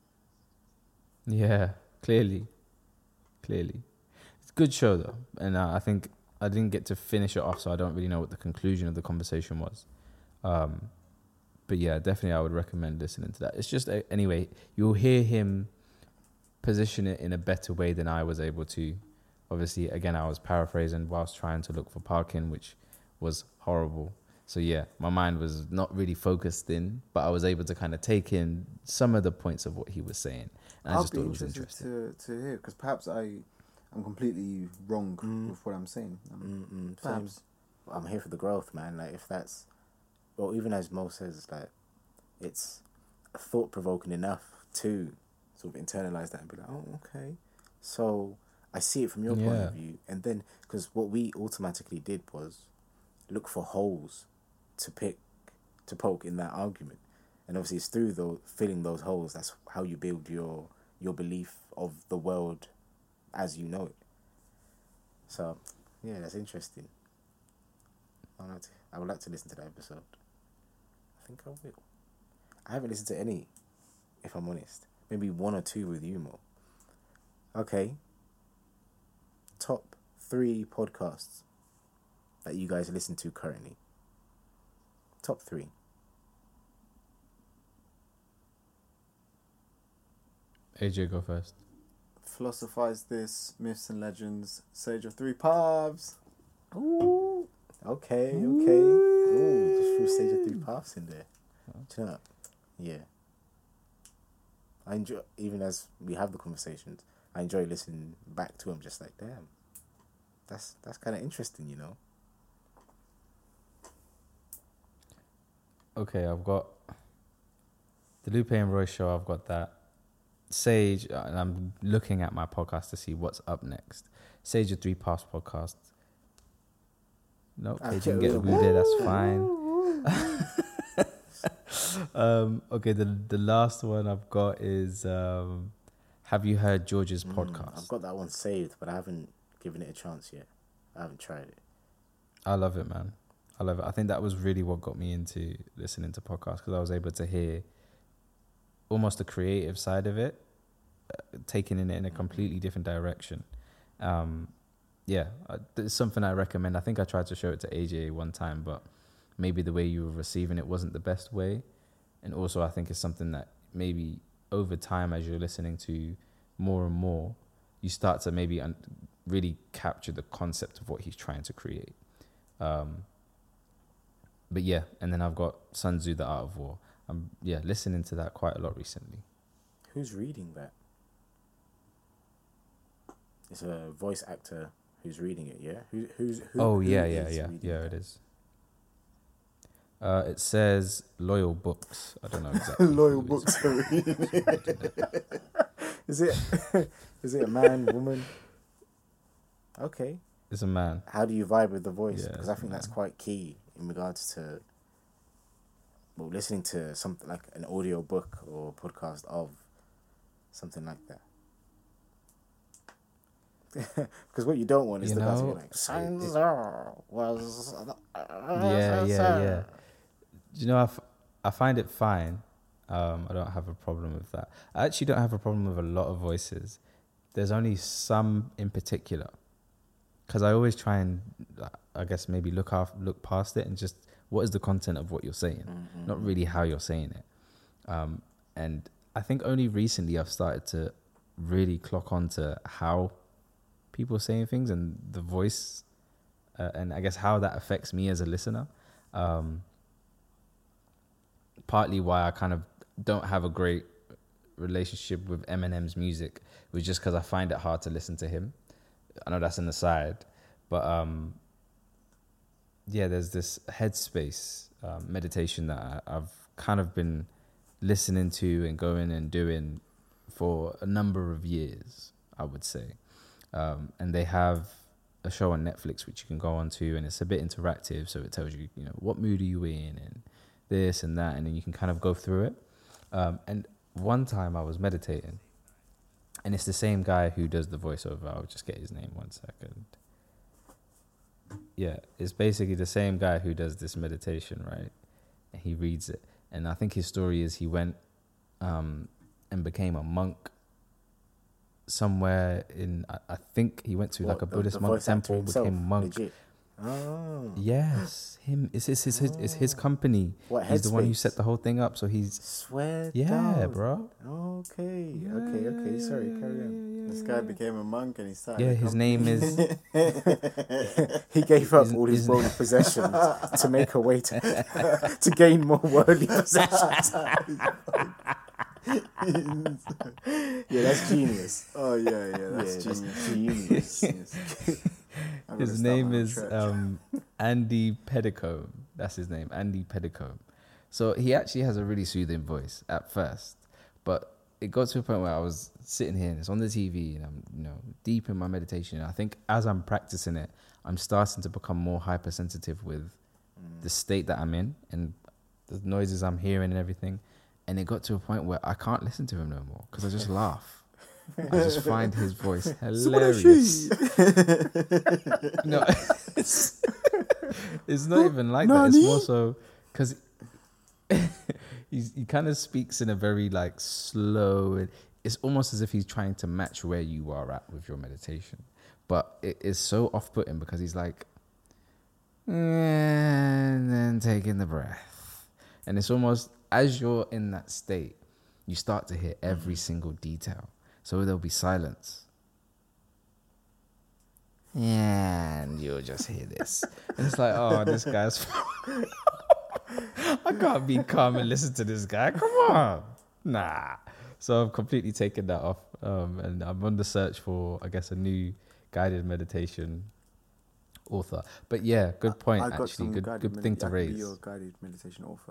Yeah, clearly. It's a good show though, and I think I didn't get to finish it off, so I don't really know what the conclusion of the conversation was. But yeah, definitely I would recommend listening to that. It's just, anyway, you'll hear him position it in a better way than I was able to. Obviously, again, I was paraphrasing whilst trying to look for parking, which was horrible. So yeah, my mind was not really focused in, but I was able to kind of take in some of the points of what he was saying. And I I'll just be thought it was interested interesting. to hear, because perhaps I'm completely wrong with what I'm saying. Perhaps. I'm here for the growth, man. Like, if that's, well, even as Mo says, like, it's thought-provoking enough to sort of internalize that and be like, oh, okay. So I see it from your point of view. And then, because what we automatically did was look for holes to poke in that argument. And obviously it's through filling those holes, that's how you build your belief of the world as you know it. So, yeah, that's interesting. I would like to listen to that episode. I think I will. I haven't listened to any, if I'm honest. Maybe one or two with you, Mo. Okay. Top 3 podcasts that you guys listen to currently. Top 3. AJ, go first. Philosophize This, Myths and Legends, Sage of Three Paths. Ooh. Okay. Ooh, just threw Sage of Three Paths in there. Do you know what? Yeah. I enjoy, even as we have the conversations, I enjoy listening back to them, just like, damn, that's kind of interesting, Okay, I've got the Lupe and Roy show. I've got that. Sage, and I'm looking at my podcast to see what's up next. Sage of Three Paths podcast. No, they didn't get woo there. That's fine. Okay, the last one I've got is have you heard George's podcast? I've got that one saved, but I haven't given it a chance yet. I haven't tried it. I love it, man. I love it. I think that was really what got me into listening to podcasts, because I was able to hear almost the creative side of it, taking it in a completely different direction. It's something I recommend. I think I tried to show it to AJ one time, but maybe the way you were receiving it wasn't the best way. And also I think it's something that maybe over time, as you're listening to more and more, you start to maybe really capture the concept of what he's trying to create. But yeah, and then I've got Sun Tzu, The Art of War. I'm listening to that quite a lot recently. Who's reading that? It's a voice actor who's reading it, yeah? Who is reading it is. It says Loyal Books. I don't know exactly. Loyal Books are reading it. Is it a man, woman? Okay. It's a man. How do you vibe with the voice? Yeah, because I think that's quite key in regards to listening to something like an audio book or podcast of something like that. Because what you don't want is the guy to be like, Sansa was... Yeah. Do you know, I find it fine. I don't have a problem with that. I actually don't have a problem with a lot of voices. There's only some in particular. Because I always try and, I guess, maybe look past it and just, what is the content of what you're saying? Mm-hmm. Not really how you're saying it. And I think only recently I've started to really clock on to how people are saying things and the voice, and I guess how that affects me as a listener. Partly why I kind of don't have a great relationship with Eminem's music was just because I find it hard to listen to him. I know that's an aside, but yeah, there's this Headspace meditation that I've kind of been listening to and going and doing for a number of years, I would say. And they have a show on Netflix which you can go on to, and it's a bit interactive, so it tells you, you know, what mood are you in and this and that, and then you can kind of go through it. And one time I was meditating, and it's the same guy who does the voiceover. I'll just get his name 1 second. Yeah, it's basically the same guy who does this meditation, right? And he reads it. And I think his story is he went and became a monk somewhere in, I think he went to like a Buddhist monk temple, became a monk. Legit. Oh. Yes, him. It's his company. What, he's the one who Headspace? set the whole thing up. So he's Swear yeah, down. bro. Okay. Sorry, carry on. This guy became a monk and he started. Yeah, a his company. name is. He gave up He's- all his he's- worldly possessions to make a way to gain more worldly possessions. Yeah, that's genius. Oh yeah, that's Yeah, genius. genius. I'm gonna His start name my own is church. Andy Pedicombe. That's his name, Andy Pedicombe. So he actually has a really soothing voice at first, but it got to a point where I was sitting here and it's on the TV and I'm, you know, deep in my meditation. And I think as I'm practicing it, I'm starting to become more hypersensitive with the state that I'm in and the noises I'm hearing and everything. And it got to a point where I can't listen to him no more because I just laugh. I just find his voice hilarious. No, it's not even like that. It's more so because he kind of speaks in a very like slow. It's almost as if he's trying to match where you are at with your meditation, but it is so off-putting because he's like, and then taking the breath, and it's almost as you're in that state, you start to hear every single detail. So there'll be silence. And you'll just hear this. And it's like, oh, this guy's... I can't be calm and listen to this guy. Come on. Nah. So I've completely taken that off. And I'm on the search for, I guess, a new guided meditation author. But yeah, good point, I got actually. some Good thing to I can be raise. your guided meditation author.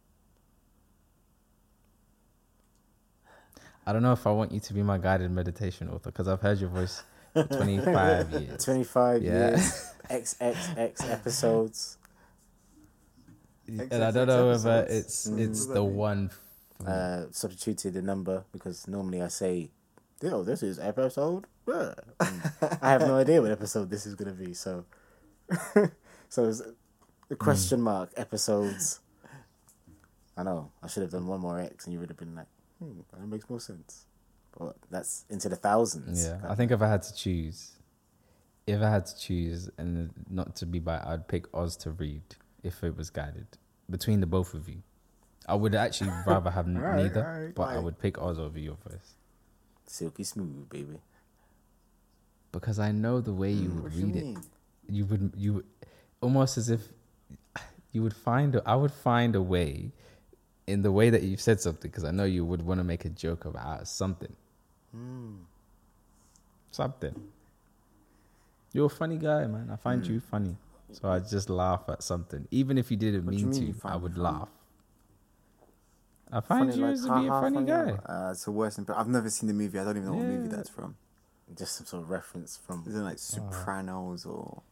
I don't know if I want you to be my guided meditation author because I've heard your voice for 25 years. 25 Yeah. years, XXX episodes. And I don't know whether episodes. it's the one. Substituted the number because normally I say, "Yo, this is episode." I have no idea what episode this is gonna be, so so it's the question mark episodes. I know I should have done one more X, and you would have been like, that makes more sense. But that's into the thousands. Yeah, I think if I had to choose, and not to be by, I'd pick Oz to read if it was guided between the both of you. I would actually rather have neither, but I would pick Oz over your voice Silky smooth, baby. because I know the way you would What do you read it. mean? You would almost as if you would I would find a way in the way that you've said something because I know you would want to make a joke about something. Something. You're a funny guy, man. I find you funny. So I just laugh at something. Even if you didn't What do you mean mean you to, find I me would funny? laugh. I find you as to be a funny guy. It's the worst. I've never seen the movie. I don't even know what movie Yeah. that's from. Just some sort of reference from. Is it like Sopranos or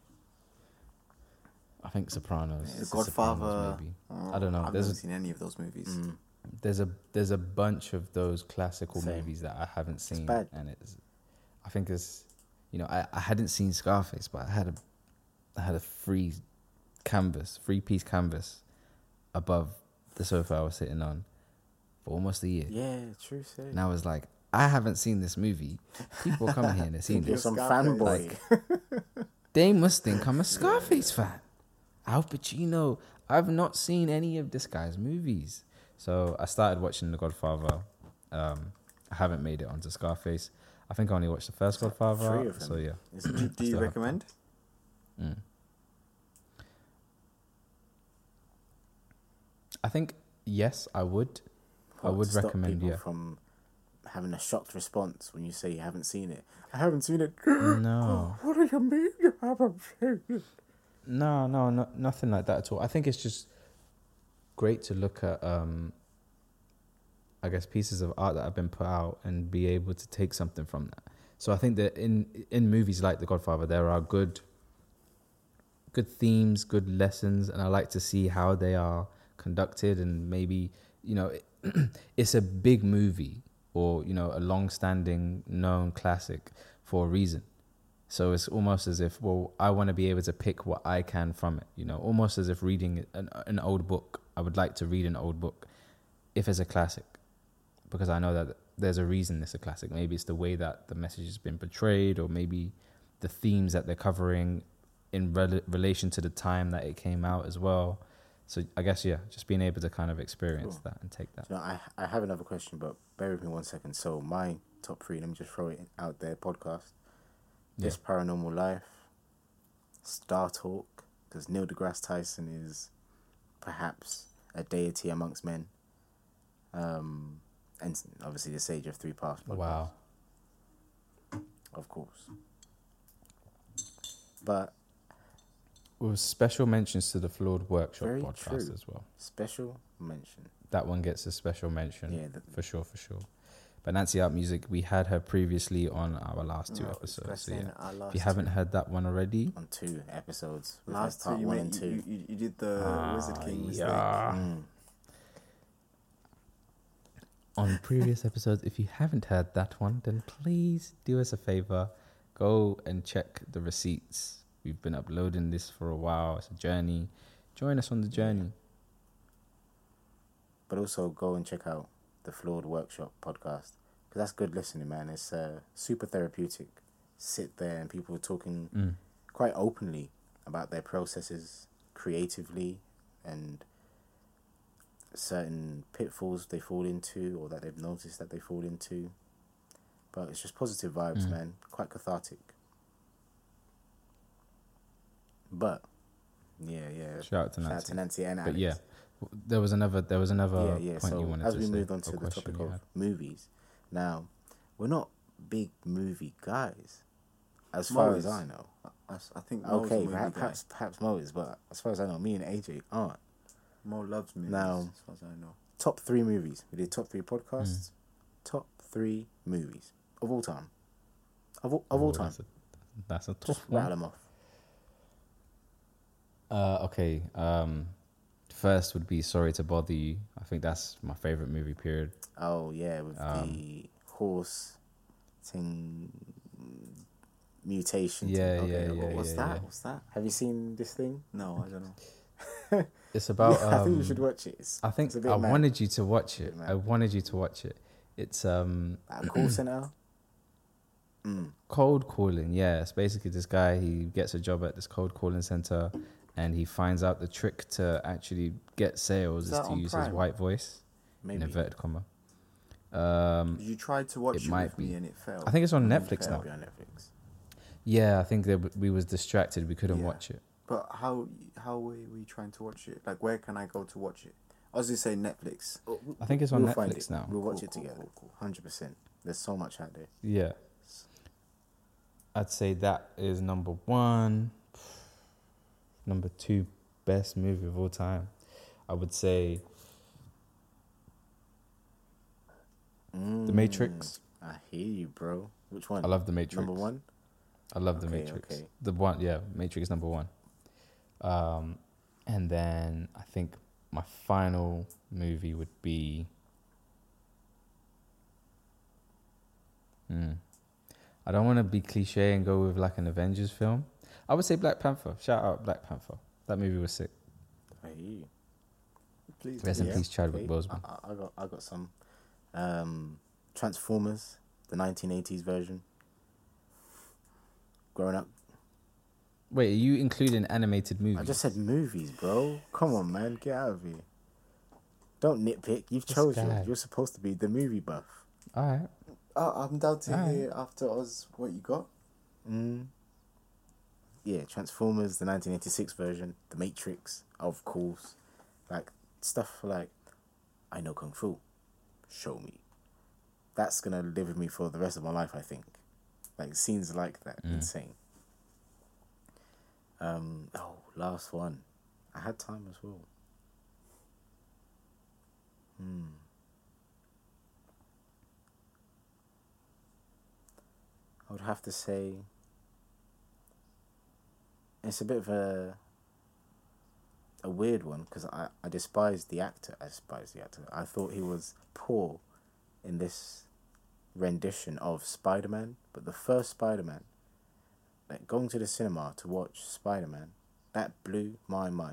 I think Sopranos. The It's a Godfather? Sopranos movie. I don't know. I've never seen any of those movies. There's a bunch of those classical Same. movies that I haven't seen, bad. and I think it's, you know, I hadn't seen Scarface, but I had a free piece canvas above the sofa I was sitting on for almost a year, Yeah, true. Say. and I was like, I haven't seen this movie. People are coming here and they've seen You're this. some Scarface. fanboy. They must think I'm a Scarface fan. Al Pacino. I've not seen any of this guy's movies. So I started watching The Godfather. I haven't made it onto Scarface. I think I only watched the first Godfather. Three of them. So yeah. Isn't Do it? you Still have recommend? I think yes, I would. I would To stop recommend. people Yeah. from having a shocked response when you say you haven't seen it. I haven't seen it. No. What do you mean you haven't seen it? No, nothing like that at all. I think it's just great to look at, I guess, pieces of art that have been put out and be able to take something from that. So I think that in movies like The Godfather, there are good themes, good lessons, and I like to see how they are conducted. And maybe, it's a big movie or, a long-standing known classic for a reason. So it's almost as if, well, I want to be able to pick what I can from it, almost as if reading an old book. I would like to read an old book if it's a classic, because I know that there's a reason it's a classic. Maybe it's the way that the message has been portrayed, or maybe the themes that they're covering in relation to the time that it came out as well. So I guess, just being able to kind of experience that and take that. I have another question, but bear with me 1 second. So my top 3, let me just throw it out there, podcast. This Paranormal Life, Star Talk, because Neil deGrasse Tyson is perhaps a deity amongst men. And obviously the Sage of Three Paths podcast. Wow. Of course. But With special mentions to the Flawed Workshop Very podcast true. as well. special mention. That one gets a special mention. Yeah, for sure. But Nancy Art Music, we had her previously on our last 2 No, episodes. it's So best yeah, in our if last you haven't two. heard that one already, On 2 episodes. We've Last had part two, 1 mate, and 2. you did the Wizard King mistake. Mm. on previous episodes, if you haven't heard that one, then please do us a favor, go and check the receipts. We've been uploading this for a while. It's a journey. Join us on the journey. But also go and check out the Flawed Workshop podcast, because that's good listening, man. It's super therapeutic. Sit there and people are talking quite openly about their processes creatively and certain pitfalls they fall into or that they've noticed that they fall into. But it's just positive vibes, man. Quite cathartic. But yeah. Shout out to Shout out Nancy. to Nancy and But Alex. yeah, there was another point you So wanted as to we say. moved on to or the question topic you of had. movies, now we're not big movie guys, as far as I know. I think Mo's a Okay, movie guy. perhaps Mo is, but as far as I know, me and AJ aren't. Mo loves movies, Now- as far as I know. Top 3 movies. We did top 3 podcasts. Top 3 movies of all time. Of all Oh, time. That's a Just tough rattle one. them off. Okay. First would be Sorry to Bother You. I think that's my favorite movie. Period. Oh yeah, with the horse thing, mutation. Yeah, thing. yeah, yeah. What's that? Have you seen this thing? No, I don't know. It's about. I think you should watch it. I think it's a bit I mad. wanted you to watch it. Mad. I wanted you to watch it. It's At a call center. cold calling. Yeah, it's basically this guy. He gets a job at this cold calling center, and he finds out the trick to actually get sales Is is that to on use his Prime? white voice Maybe. in inverted comma. You tried to watch It it might with me be. and it failed. I think it's on It'll Netflix be now. on Netflix. Yeah, I think that we was distracted. We couldn't Yeah. watch it. But how were we trying to watch it? Like, where can I go to watch it? I was just saying Netflix. I think it's on We'll find Netflix it. now. We'll watch Cool, it cool, together. cool. 100%. There's so much out there. Yeah. I'd say that is number 1. Number 2, best movie of all time. I would say The Matrix. I hear you, bro. Which one? I love The Matrix. Number 1? I love The Okay, Matrix. okay. The one, yeah, Matrix number 1. And then I think my final movie would be. I don't want to be cliche and go with like an Avengers film. I would say Black Panther. Shout out Black Panther. That movie was sick. I hear you. Please. Rest in Yeah, peace, Chadwick okay. Boseman. I got some. Transformers, the 1980s version. Growing up, Wait, are you including animated movies? I just said movies, bro. Come on, man, get out of here. Don't nitpick. You've This chose guy. yours. You're supposed to be the movie buff. All right. I'm down to Alright. hear after us what you got. Yeah, Transformers, the 1986 version, The Matrix, of course. Like, stuff like, I know Kung Fu, show me. that's gonna live with me for the rest of my life. I think, like scenes like that, insane. Last one. I had time as well. I would have to say it's a bit of a weird one because I despise the actor. I thought he was poor in this rendition of Spider-Man, but the first Spider-Man, like going to the cinema to watch Spider-Man, that blew my mind.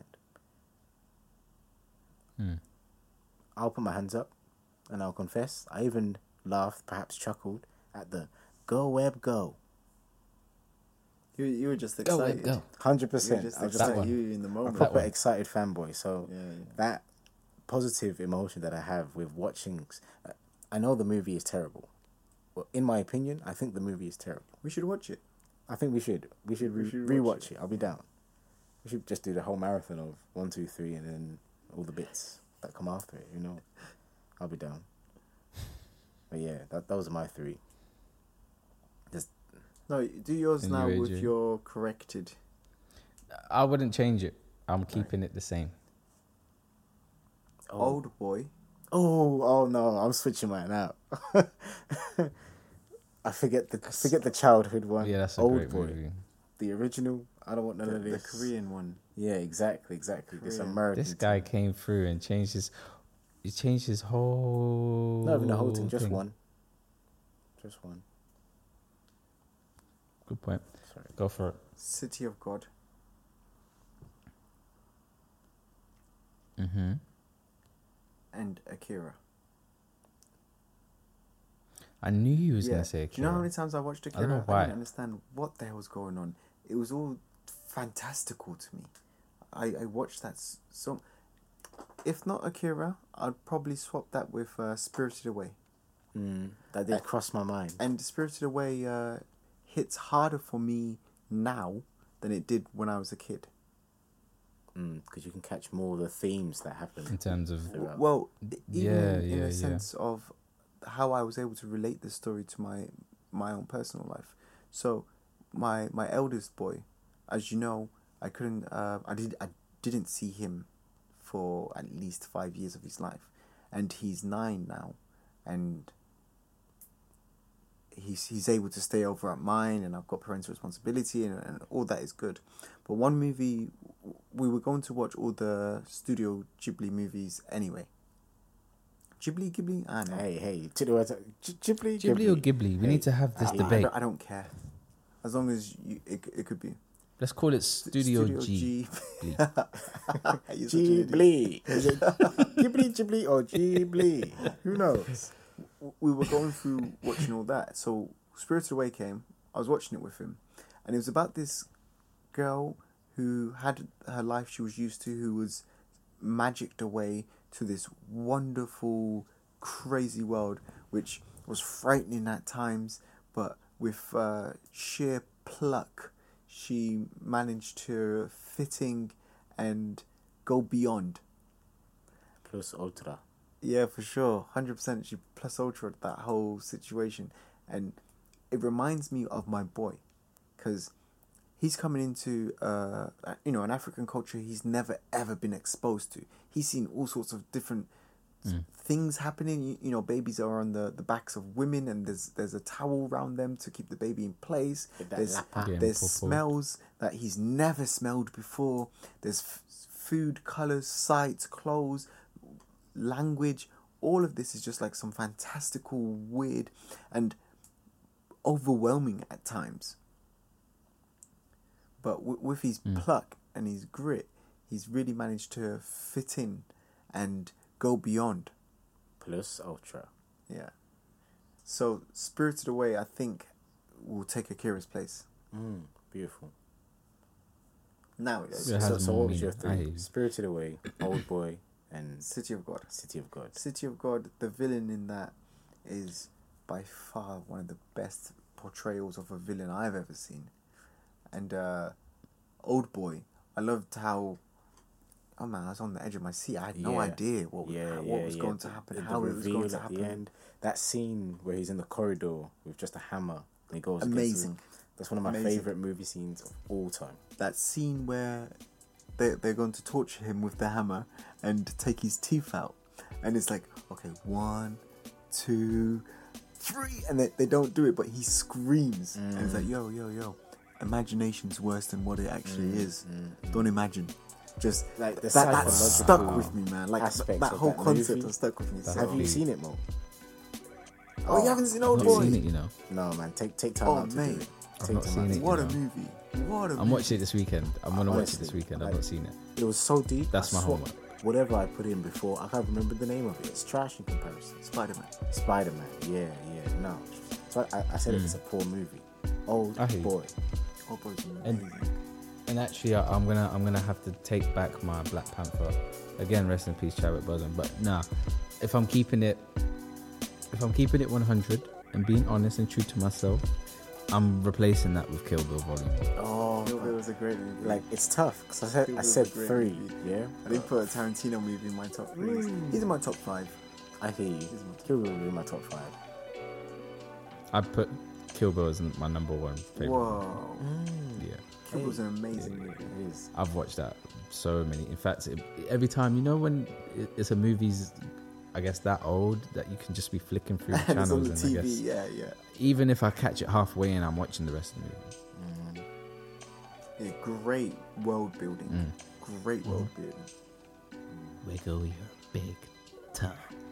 I'll put my hands up and I'll confess, I even laughed, perhaps chuckled, at the "Go Web Go." You were just Go, excited. go. 100%. I was just That like, one. you in the a moment. proper excited fanboy. So Yeah. that positive emotion that I have with watching, I know the movie is terrible. Well, in my opinion, I think the movie is terrible. We should watch it. I think we should. We should We should rewatch watch it. I'll be down. We should just do the whole marathon of 1, 2, 3, and then all the bits that come after it. I'll be down. But yeah, that was my 3. Just No, do yours And now you, with AJ? your corrected. I wouldn't change it. I'm keeping it the same. Old Boy. oh no, I'm switching mine out. I forget the childhood one. Yeah, that's a Old great Boy. movie. The original. I don't want none of The this. Korean one. Yeah, exactly. This Korean. American. This guy came through and changed his. He changed his whole. Not even the whole thing, just thing. one. Just one. Good point. Sorry. Go for it. City of God. Mm-hmm. And Akira. I knew he was Yeah. gonna say Akira. Do you know how many times I watched Akira? don't know why. didn't understand what the hell was going on. It was all fantastical to me. I watched that so. If not Akira, I'd probably swap that with Spirited Away. That did cross my mind. And Spirited Away hits harder for me now than it did when I was a kid. Because you can catch more of the themes that happen. in terms of throughout. Well, even Yeah, in yeah, a yeah. sense of how I was able to relate the story to my own personal life. So, my eldest boy, as you know, I didn't see him for at least 5 years of his life, and he's 9 now, and he's able to stay over at mine, and I've got parental responsibility, and all that is good. But one movie, we were going to watch all the Studio Ghibli movies anyway. Ghibli? I know. Hey, to the words, Ghibli. Ghibli or Ghibli. We need to have this debate. I don't care. As long as it could be. Let's call it Studio G. You're such an idiot. Ghibli. Is it Ghibli or Ghibli? Who knows? We were going through watching all that. So Spirited Away came. I was watching it with him, and it was about this girl who had her life she was used to, who was magicked away to this wonderful, crazy world, which was frightening at times, but with sheer pluck, she managed to fit in and go beyond. Plus ultra. Yeah, for sure. 100% she plus ultra that whole situation. And it reminds me of my boy. Because he's coming into, an African culture he's never ever been exposed to. He's seen all sorts of different things happening. Babies are on the backs of women, and there's a towel around them to keep the baby in place. With that There's lapa. Yeah, there's purple. smells that he's never smelled before. There's food, colors, sights, clothes, language. All of this is just like some fantastical, weird, and overwhelming at times. But with his pluck and his grit, he's really managed to fit in and go beyond. Plus ultra. Yeah. So Spirited Away, I think, will take Akira's place. Beautiful. Now Yeah, it So, has so more what was your meaning. I hear 3? you. Spirited Away, Old Boy, and City of God. City of God. City of God, the villain in that is by far one of the best portrayals of a villain I've ever seen. And Old Boy, I loved how oh man, I was on the edge of my seat. I had no Yeah. idea what was going to happen, how it was going to happen. End. That scene where he's in the corridor with just a hammer and he goes Amazing. against that's one of my Amazing. favorite movie scenes of all time. That scene where they're going to torture him with the hammer and take his teeth out, and it's like, okay, 1, 2, 3, and they don't do it, but he screams, and it's like, yo, imagination's worse than what it actually is. Don't imagine. Just Like the that stuck psychological with me, man. Like aspects that of whole that concept movie. has stuck with me. That's Have you deep. seen it, Mo? Oh, you haven't seen I've Old not Boy? seen it, you know. No, man. Take time Oh, out to mate. do it. I've Take not time seen out it. to What do a it. movie! What a I'm movie! watching it this weekend. I'm gonna watch it this Honestly, weekend. I've like- not seen it. It was so deep. That's I my swore homework. Whatever I put in before, I can't remember the name of it. It's trash in comparison. Spider-Man. Spider-Man. Yeah. No. So I said it's a poor movie. Old I hear you. Boy. Old Boy's And- amazing. And actually, I'm gonna have to take back my Black Panther. Again, rest in peace, Chadwick Boseman. But nah, if I'm keeping it 100 and being honest and true to myself, I'm replacing that with Kill Bill Volume 1. Oh, Kill Bill was a great movie. like it's tough because Kill I Bill's said a great 3. movie. Yeah. I didn't put a Tarantino movie in my top 3. He's in my top 5. I hear you. Kill Bill will be in my top 5. I put Kill Bill as my number 1 favorite. Whoa. Yeah, Kill Bill's an amazing movie. It is. I've watched that so many. In fact, every time, you know, when it's a movie's, I guess, that old that you can just be flicking through the And it's channels, on the and I TV. guess Yeah. even if I catch it halfway and I'm watching the rest of the movie. Yeah, great world building. Great world building. Wiggle your big tongue.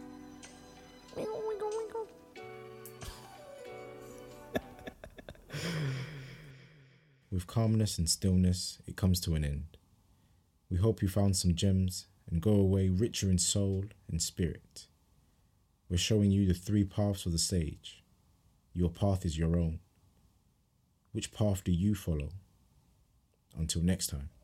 With calmness and stillness, it comes to an end. We hope you found some gems and go away richer in soul and spirit. We're showing you the 3 paths of the sage. Your path is your own. Which path do you follow? Until next time.